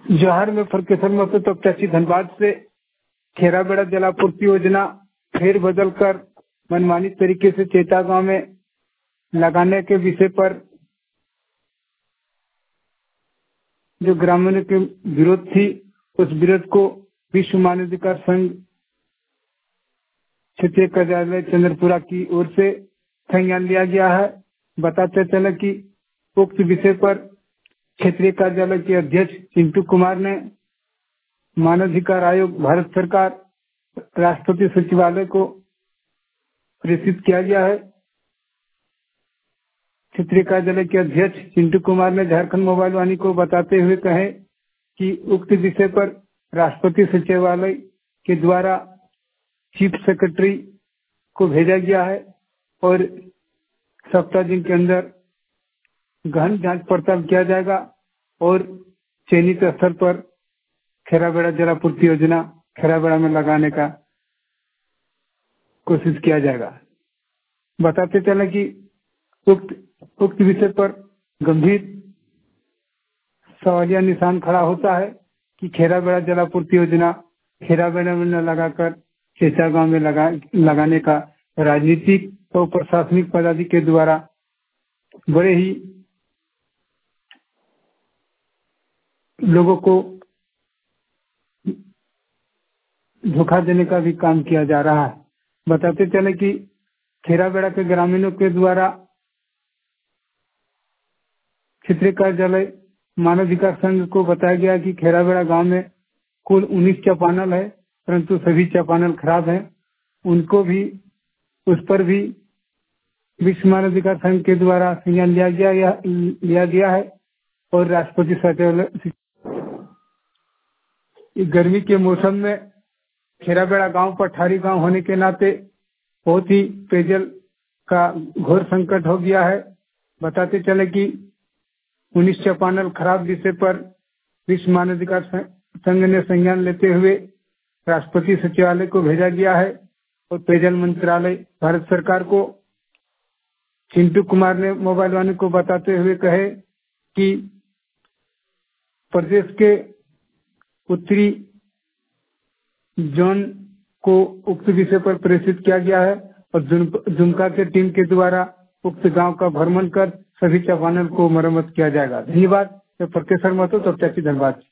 जोहार में फरकेसर महतो तो प्रत्याशी धनबाद से खेराबेड़ा जलापूर्ति योजना फेर बदल कर मनमानी तरीके से चेता गांव में लगाने के विषय पर जो ग्रामीणों के विरोध थी, उस विरोध को विश्व मानवाधिकार संघ क्षेत्रीय कार्यालय चंद्रपुरा की ओर से संज्ञान लिया गया है। बताते चले कि उक्त विषय पर क्षेत्रीय कार्यालय के अध्यक्ष चिंटू कुमार ने मानवाधिकार आयोग, भारत सरकार, राष्ट्रपति सचिवालय को प्रेषित किया गया है। क्षेत्रीय कार्यालय के अध्यक्ष चिंटू कुमार ने झारखंड मोबाइल वाणी को बताते हुए कहे कि उक्त विषय पर राष्ट्रपति सचिवालय के द्वारा चीफ सेक्रेटरी को भेजा गया है और 7 दिन के अंदर गहन जांच पड़ताल किया जाएगा और चयनित स्तर पर खेराबेड़ा जलापूर्ति योजना खेराबेड़ा में लगाने का कोशिश किया जाएगा। बताते चले कि उक्त विषय पर गंभीर सवालिया निशान खड़ा होता है कि खेराबेड़ा जलापूर्ति योजना खेराबेड़ा में न लगाकर चेचा गांव में लगाने का राजनीतिक और प्रशासनिक पदाधिकारी के द्वारा बड़े ही लोगों को धोखा देने का भी काम किया जा रहा है। बताते चले कि खेराबेड़ा के ग्रामीणों के द्वारा क्षेत्रीय कार्यालय मानवाधिकार संघ को बताया गया कि खेराबेड़ा गांव में कुल 19 चापानल है, परंतु सभी चापानल खराब हैं। उनको भी उस पर भी विश्व मानवाधिकार संघ के द्वारा संज्ञान लिया गया है और राष्ट्रपति सचिवालय गर्मी के मौसम में खेराबेड़ा गांव पठारी गांव होने के नाते बहुत ही पेयजल का घोर संकट हो गया है। बताते चले कि 19 चापानल खराब विषय पर विश्व मानवाधिकार संघ ने संज्ञान लेते हुए राष्ट्रपति सचिवालय को भेजा गया है और पेयजल मंत्रालय भारत सरकार को चिंटू कुमार ने मोबाइल वाणी को बताते हुए कहे कि प्रदेश के उत्तरी जोन को उक्त विषय पर प्रेषित किया गया है और दुमका के टीम के द्वारा उक्त गांव का भ्रमण कर सभी चापानल को मरम्मत किया जाएगा। धन्यवाद। फरकेसर महतो तो प्रत्याशी धनबाद।